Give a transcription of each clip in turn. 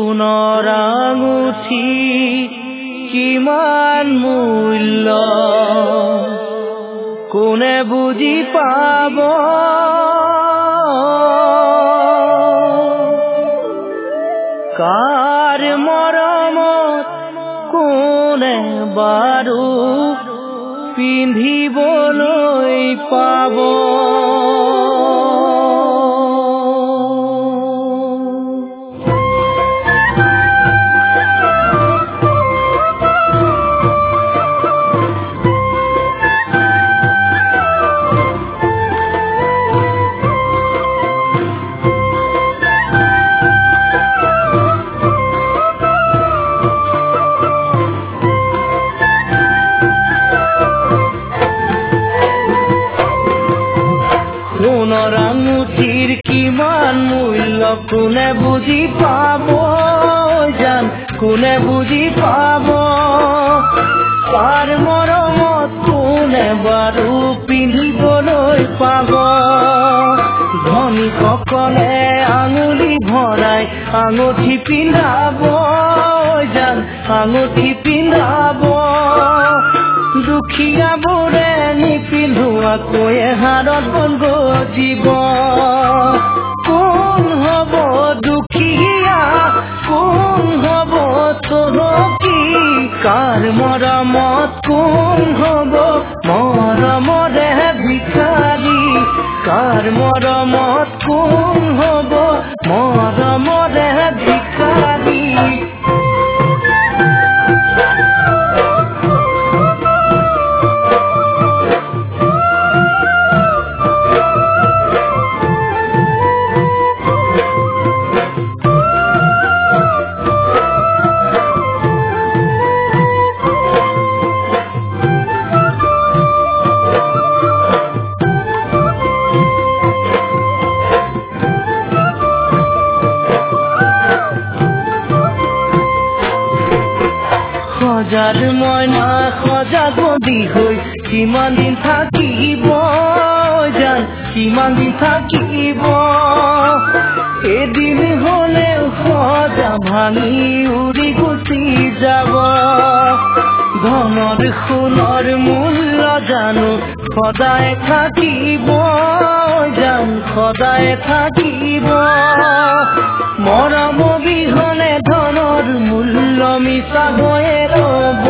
সোণৰ আঙুঠি কিমান মূল্য কোনে বুজি পাব কাৰ মৰমত কোনে বাৰু পিন্ধিবলৈ পাব সোণৰ আঙুঠিৰ কিমান মূল্য কোনে বুজি পাব জান কোনে বুজি পাব কাৰ মৰমত কোনে বাৰু পিন্ধিবলৈ পাব ধনীসকলে আঙুলি ভৰাই আঙুঠি পিন্ধাব জান আঙুঠি পিন্ধাব দুখীয়াবোৰে নিপিন্ধোৱাকৈ হাৰত বন গজিব কোন হ'ব দুখীয়া কোন হ'ব চহকী কাৰ মৰমত কোন হ'ব মৰমৰে ভিখাৰী কাৰ মৰমত কোন হ'ব মৰমৰে ভিখাৰী সজাৰ মইনা সজাগতি হৈ কিমান দিন থাকিব জান কিমান দিন থাকিব এদিন হ'লেও সজা ভাঙি উৰি গুচি যাব ধনৰ সোণৰ মূল্য জানো সদায় থাকিব জান সদায় থাকিব মৰম বিহনে ধনৰ মূল্য মিছা হৈয়ে ৰ'ব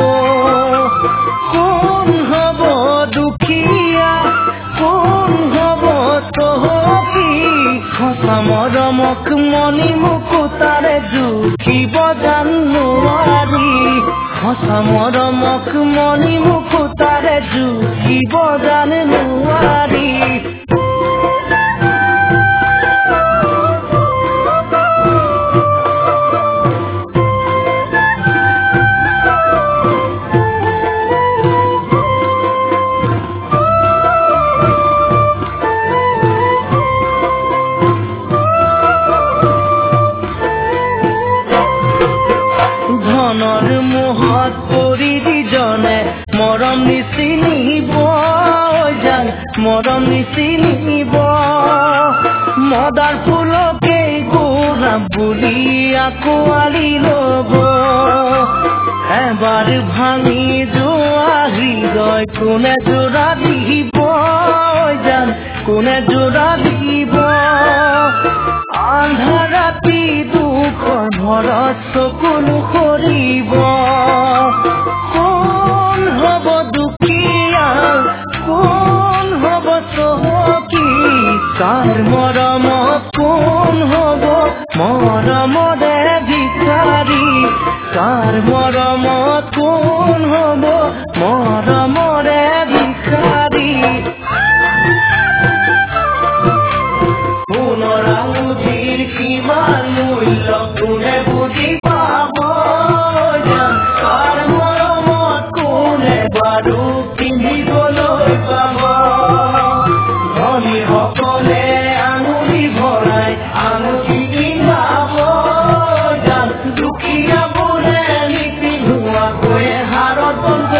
কোন হ'ব দুখীয়া কোন হ'ব চহকী সঁচা মৰমক মণি মুকুতাৰে জুখিব জান নোৱাৰি সঁচা মৰমক মণি মুকুতাৰে জুখিব জান নোৱাৰি ধনৰ মোহত পৰি যিজনে মৰম নিচিনিব জান মৰম নিচিনিব মদাৰ ফুলকে গোৰা বুলি আকোৱালি ল'ব এবাৰ ভাঙি যোৱা হৃদয় কোনে জোৰা দিব জান কোনে জোৰা দিব আন্ধাৰ ৰাতি দুখৰ ভৰত চকুলো কৰিব কোন হ'ব দুখীয়া কোন হ'ব চহকী কাৰ মৰমত কোন হ'ব মৰমৰে ভিখাৰী কাৰ মৰমত কোন হ'ব মৰমৰে ভিখাৰী সোণৰ আঙুঠিৰ কিমান মূল্য কোনে বুজি পাব জান কাৰ মৰমত কোনে বাৰু পিন্ধিবলৈ পাব ধনীসকলে আঙুলি ভৰাই আঙুঠি পিন্ধাব জান দুখীয়াবোৰে নিপিন্ধোৱাকৈ হাৰত বন্ধ